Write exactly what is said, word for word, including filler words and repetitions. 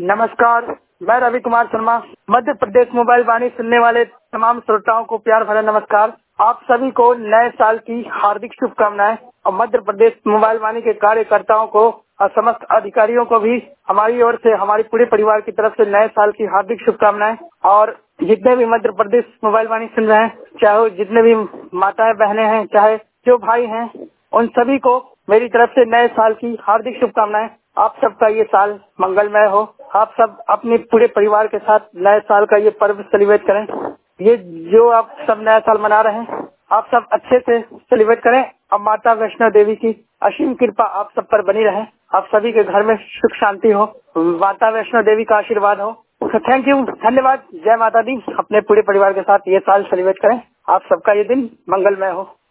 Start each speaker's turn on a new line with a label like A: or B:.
A: नमस्कार, मैं रवि कुमार शर्मा। मध्य प्रदेश मोबाइल वाणी सुनने वाले तमाम श्रोताओं को प्यार भरा नमस्कार। आप सभी को नए साल की हार्दिक शुभकामनाएं और मध्य प्रदेश मोबाइल वाणी के कार्यकर्ताओं को और समस्त अधिकारियों को भी हमारी ओर से, हमारे पूरे परिवार की तरफ से नए साल की हार्दिक शुभकामनाएं। और जितने भी मध्य प्रदेश मोबाइल वाणी सुन रहे हैं, चाहे जितने भी माताएं बहनें हैं, चाहे जो भाई हैं, उन सभी को मेरी तरफ से नए साल की हार्दिक शुभकामनाएं। आप सबका ये साल मंगलमय हो। आप सब अपने पूरे परिवार के साथ नए साल का ये पर्व सेलिब्रेट करें। ये जो आप सब नया साल मना रहे हैं, आप सब अच्छे से सेलिब्रेट करें और माता वैष्णो देवी की असीम कृपा आप सब पर बनी रहे। आप सभी के घर में सुख शांति हो, माता वैष्णो देवी का आशीर्वाद हो। थैंक यू, धन्यवाद। जय माता दी। अपने पूरे परिवार के साथ ये साल सेलिब्रेट करें। आप सबका ये दिन मंगलमय हो।